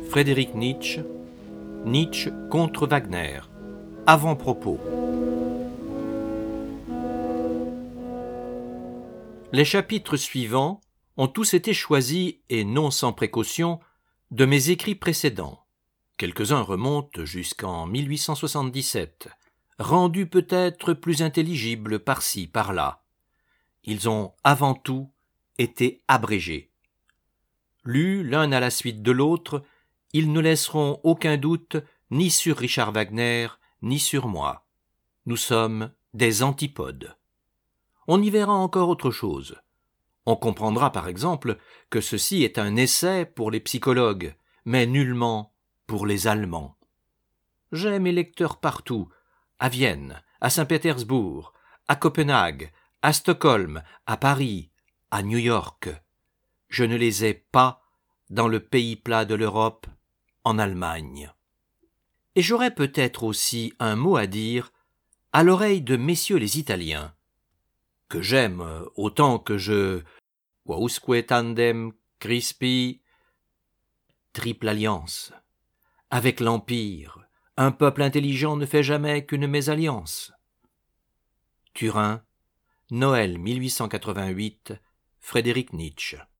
Friedrich Nietzsche, Nietzsche contre Wagner. Avant-propos. Les chapitres suivants ont tous été choisis, et non sans précaution, de mes écrits précédents. Quelques-uns remontent jusqu'en 1877, rendus peut-être plus intelligibles par-ci, par-là. Ils ont avant tout été abrégés. Lus l'un à la suite de l'autre, ils ne laisseront aucun doute ni sur Richard Wagner, ni sur moi. Nous sommes des antipodes. On y verra encore autre chose. On comprendra par exemple que ceci est un essai pour les psychologues, mais nullement pour les Allemands. J'ai mes lecteurs partout, à Vienne, à Saint-Pétersbourg, à Copenhague, à Stockholm, à Paris, à New York. Je ne les ai pas dans le pays plat de l'Europe, en Allemagne. Et j'aurais peut-être aussi un mot à dire à l'oreille de messieurs les Italiens, que j'aime autant que je quousque tandem crispi, triple alliance. Avec l'Empire, un peuple intelligent ne fait jamais qu'une mésalliance. Turin, Noël 1888, Friedrich Nietzsche.